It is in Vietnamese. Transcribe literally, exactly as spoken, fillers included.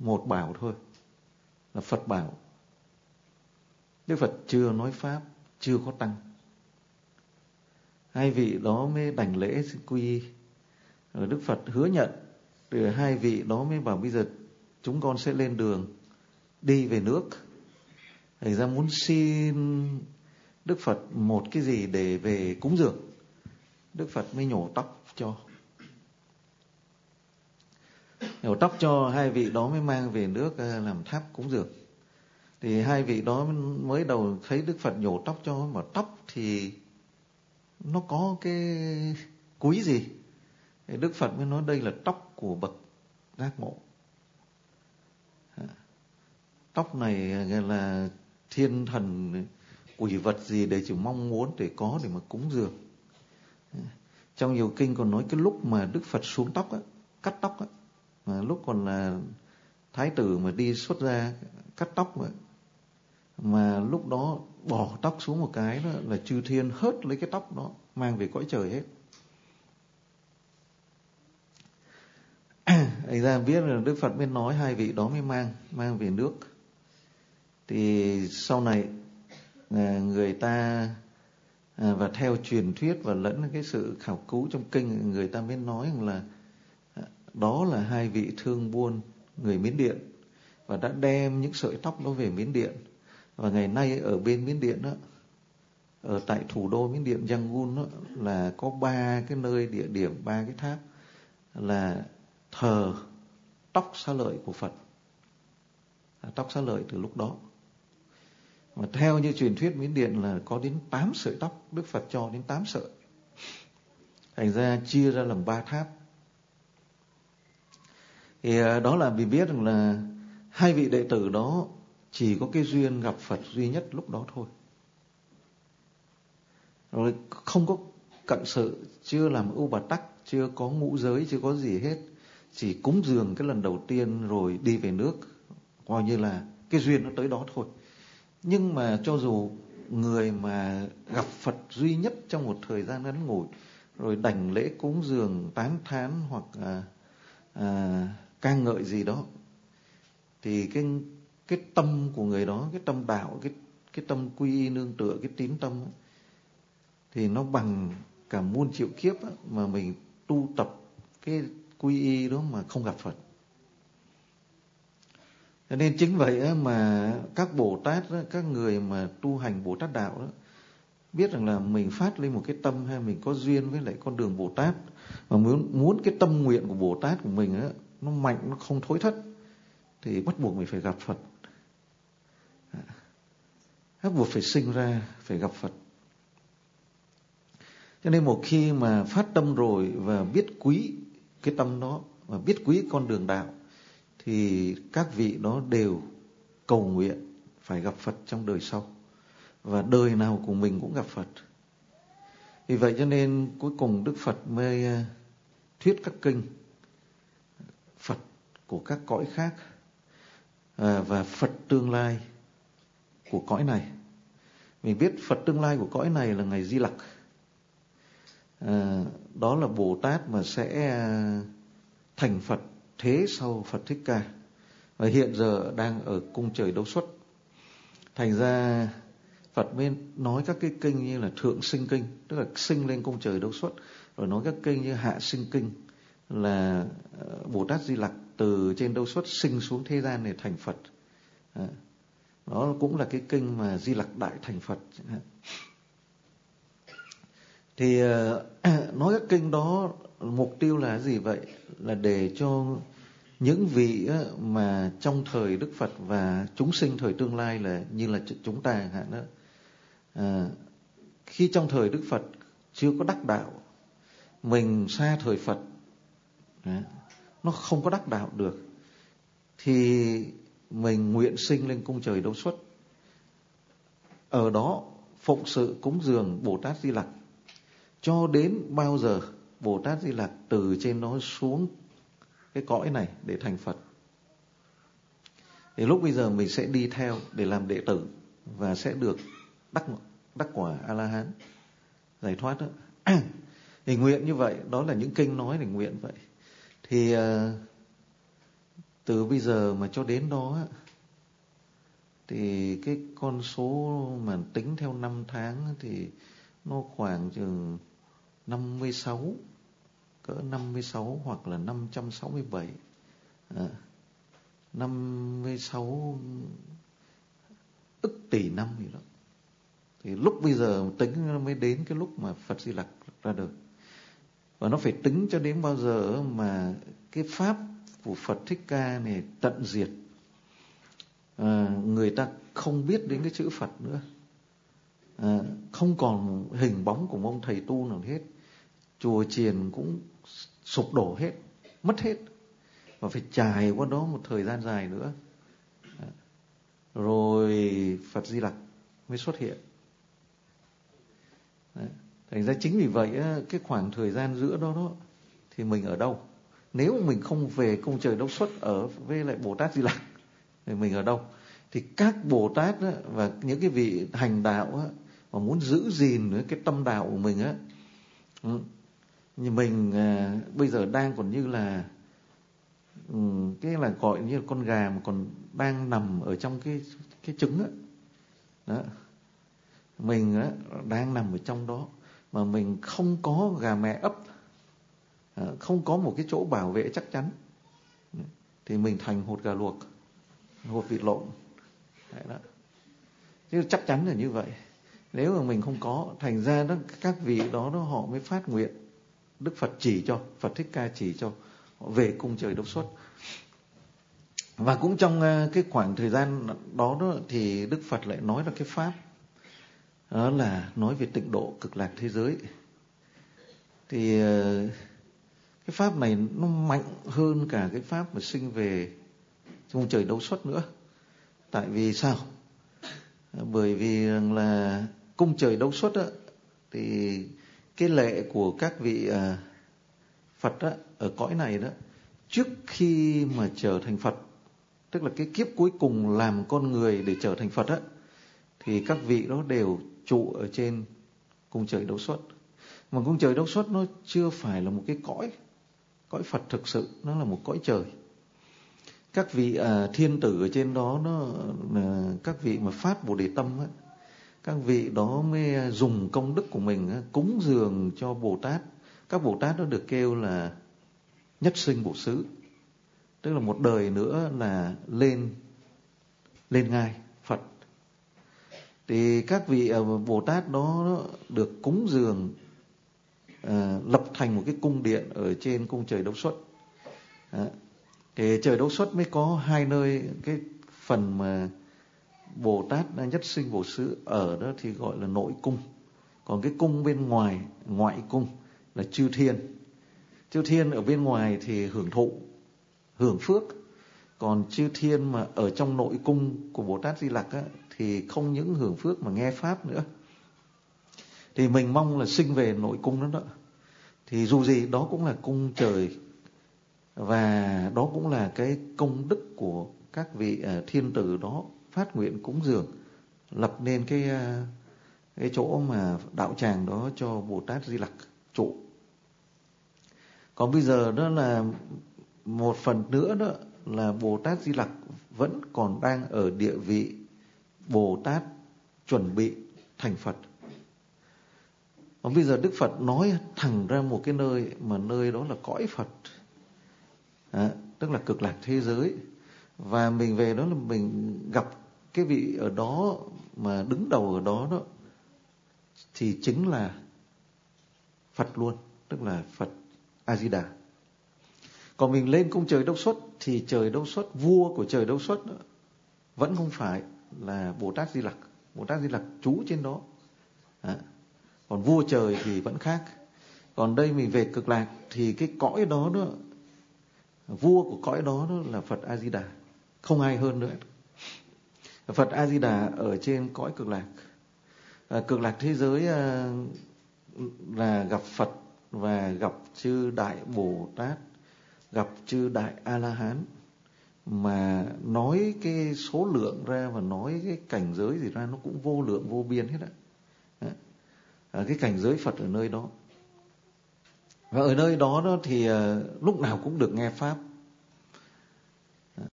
một bảo thôi, là Phật bảo. Đức Phật chưa nói pháp, chưa có tăng. Hai vị đó mới đảnh lễ xin quy y. Rồi Đức Phật hứa nhận. Rồi hai vị đó mới bảo bây giờ chúng con sẽ lên đường đi về nước. Thành ra muốn xin Đức Phật một cái gì để về cúng dường. Đức Phật mới nhổ tóc cho. Nhổ tóc cho, hai vị đó mới mang về nước làm tháp cúng dường. Thì hai vị đó mới đầu thấy Đức Phật nhổ tóc cho, mà tóc thì nó có cái quý gì. Thì Đức Phật mới nói đây là tóc của bậc giác ngộ. Tóc này là thiên thần quỷ vật gì để chỉ mong muốn để có để mà cúng dường. Trong nhiều kinh còn nói cái lúc mà Đức Phật xuống tóc á, cắt tóc á, mà lúc còn là thái tử mà đi xuất gia cắt tóc mà, mà lúc đó bỏ tóc xuống một cái đó là chư thiên hớt lấy cái tóc đó mang về cõi trời hết. Thành ra biết là Đức Phật mới nói hai vị đó mới mang mang về nước. Thì sau này người ta và theo truyền thuyết và lẫn cái sự khảo cứu trong kinh, người ta mới nói rằng là đó là hai vị thương buôn người Miến Điện và đã đem những sợi tóc đó về Miến Điện. Và ngày nay ở bên Miến Điện đó, ở tại thủ đô Miến Điện Yangon đó, là có ba cái nơi địa điểm, ba cái tháp là thờ tóc xá lợi của Phật. Tóc xá lợi từ lúc đó. Mà theo như truyền thuyết Miến Điện là có đến tám sợi tóc, Đức Phật cho đến tám sợi. Thành ra chia ra làm ba tháp. Thì đó là vì biết rằng là hai vị đệ tử đó chỉ có cái duyên gặp Phật duy nhất lúc đó thôi. Rồi không có cận sự, chưa làm ưu bà tắc, chưa có ngũ giới, chưa có gì hết. Chỉ cúng dường cái lần đầu tiên rồi đi về nước. Coi như là cái duyên nó tới đó thôi. Nhưng mà cho dù người mà gặp Phật duy nhất trong một thời gian ngắn ngủi, rồi đảnh lễ cúng dường tán thán hoặc à, à, ca ngợi gì đó, thì cái cái tâm của người đó, cái tâm đạo, cái cái tâm quy y nương tựa, cái tín tâm ấy, thì nó bằng cả muôn triệu kiếp ấy, mà mình tu tập cái quy y đó mà không gặp Phật. Cho nên chính vậy ấy mà các Bồ Tát đó, các người mà tu hành Bồ Tát đạo đó, biết rằng là mình phát lên một cái tâm hay mình có duyên với lại con đường Bồ Tát, mà muốn muốn cái tâm nguyện của Bồ Tát của mình đó, nó mạnh, nó không thối thất, thì bắt buộc mình phải gặp Phật. Bắt buộc phải sinh ra, phải gặp Phật. Cho nên một khi mà phát tâm rồi và biết quý cái tâm đó, và biết quý con đường đạo, thì các vị đó đều cầu nguyện phải gặp Phật trong đời sau. Và đời nào của mình cũng gặp Phật. Vì vậy cho nên cuối cùng Đức Phật mới thuyết các kinh Phật của các cõi khác và Phật tương lai của cõi này. Mình biết Phật tương lai của cõi này là ngày Di Lặc. À, đó là Bồ Tát mà sẽ thành Phật thế sau Phật Thích Ca, và hiện giờ đang ở cung trời Đấu Xuất. Thành ra Phật mới nói các cái kinh như là Thượng Sinh Kinh, tức là sinh lên cung trời Đấu Xuất, rồi nói các kinh như Hạ Sinh Kinh, là Bồ Tát Di Lặc từ trên Đấu Xuất sinh xuống thế gian để thành Phật. À, đó cũng là cái kinh mà Di Lặc Đại thành Phật. Thì nói các kinh đó mục tiêu là gì vậy? Là để cho những vị mà trong thời Đức Phật và chúng sinh thời tương lai là như là chúng ta hạn đó, à, khi trong thời Đức Phật chưa có đắc đạo, mình xa thời Phật, à, nó không có đắc đạo được, thì mình nguyện sinh lên cung trời Đấu Xuất, ở đó phụng sự cúng dường Bồ Tát Di Lặc cho đến bao giờ Bồ Tát Di Lặc từ trên đó xuống cái cõi này để thành Phật. Thì lúc bây giờ mình sẽ đi theo để làm đệ tử và sẽ được đắc đắc quả A-la-hán, giải thoát đó. Thì nguyện như vậy, đó là những kinh nói để nguyện vậy. Thì uh, từ bây giờ mà cho đến đó thì cái con số mà tính theo năm tháng thì nó khoảng chừng năm mươi sáu, cỡ năm mươi sáu hoặc là năm trăm sáu mươi bảy, à, năm mươi sáu ức tỷ năm gì đó. Thì lúc bây giờ tính nó mới đến cái lúc mà Phật Di Lặc ra đời. Và nó phải tính cho đến bao giờ mà cái pháp của Phật Thích Ca này tận diệt, à, người ta không biết đến cái chữ Phật nữa, à, không còn hình bóng của ông thầy tu nào hết, chùa chiền cũng sụp đổ hết, mất hết, và phải trải qua đó một thời gian dài nữa, à, rồi Phật Di Lặc mới xuất hiện. Đấy. Thành ra chính vì vậy cái khoảng thời gian giữa đó đó thì mình ở đâu? Nếu mình không về cung trời đốc xuất ở với lại Bồ Tát Di Lặc thì mình ở đâu? Thì các Bồ Tát á, và những cái vị hành đạo á, mà muốn giữ gìn cái tâm đạo của mình á, như mình à, bây giờ đang còn như là um, cái là gọi như là con gà mà còn đang nằm ở trong cái cái trứng á, đó. Mình á, đang nằm ở trong đó mà mình không có gà mẹ ấp, à, không có một cái chỗ bảo vệ chắc chắn, thì mình thành hột gà luộc, hột vịt lộn. Đấy đó. Chứ chắc chắn là như vậy. Nếu mà mình không có, thành ra đó, các vị đó, đó họ mới phát nguyện, Đức Phật chỉ cho, Phật Thích Ca chỉ cho họ về cung trời đốc xuất. Và cũng trong cái khoảng thời gian đó, đó thì Đức Phật lại nói là cái pháp đó là nói về tịnh độ cực lạc thế giới. Thì cái pháp này nó mạnh hơn cả cái pháp mà sinh về cung trời đốc xuất nữa. Tại vì sao? Bởi vì là cung trời đốc xuất á, thì cái lệ của các vị à, Phật á, ở cõi này đó, trước khi mà trở thành Phật, tức là cái kiếp cuối cùng làm con người để trở thành Phật á, thì các vị đó đều trụ ở trên cung trời đốc xuất. Mà cung trời đốc xuất nó chưa phải là một cái cõi, cõi Phật thực sự, nó là một cõi trời. Các vị à, thiên tử ở trên đó, nó à, các vị mà phát Bồ Đề Tâm á, các vị đó mới dùng công đức của mình á, cúng dường cho Bồ Tát. Các Bồ Tát đó được kêu là nhất sinh Bổ Xứ, tức là một đời nữa là lên lên ngai Phật. Thì các vị Bồ Tát đó được cúng dường, à, lập thành một cái cung điện ở trên cung trời đốc xuất. À, thì trời đốc xuất mới có hai nơi, cái phần mà Bồ Tát nhất sinh Bổ Xứ ở đó thì gọi là nội cung. Còn cái cung bên ngoài, ngoại cung là chư thiên. Chư thiên ở bên ngoài thì hưởng thụ, hưởng phước. Còn chư thiên mà ở trong nội cung của Bồ Tát Di Lặc á, thì không những hưởng phước mà nghe pháp nữa. Thì mình mong là sinh về nội cung đó đó. Thì dù gì đó cũng là cung trời, và đó cũng là cái công đức của các vị uh, thiên tử đó phát nguyện cúng dường, lập nên cái uh, cái chỗ mà đạo tràng đó cho Bồ Tát Di Lặc trụ. Còn bây giờ đó là một phần nữa đó là Bồ Tát Di Lặc vẫn còn đang ở địa vị Bồ Tát chuẩn bị thành Phật. Còn bây giờ Đức Phật nói thẳng ra một cái nơi mà nơi đó là cõi Phật, à, tức là cực lạc thế giới. Và mình về đó là mình gặp cái vị ở đó mà đứng đầu ở đó đó thì chính là Phật luôn, tức là Phật A Di Đà. Còn mình lên cung trời đốc xuất thì trời đốc xuất, vua của trời đốc xuất đó, vẫn không phải là Bồ Tát Di Lặc. Bồ Tát Di Lặc trú trên đó, à, còn vua trời thì vẫn khác. Còn đây mình về cực lạc thì cái cõi đó đó, vua của cõi đó, đó là Phật A Di Đà, không ai hơn nữa. Phật A Di Đà ở trên cõi cực lạc. À, cực lạc thế giới à, là gặp Phật và gặp chư đại Bồ Tát, gặp chư đại A La Hán, mà nói cái số lượng ra và nói cái cảnh giới gì ra nó cũng vô lượng vô biên hết á. À, cái cảnh giới Phật ở nơi đó. Và ở nơi đó đó thì à, lúc nào cũng được nghe pháp.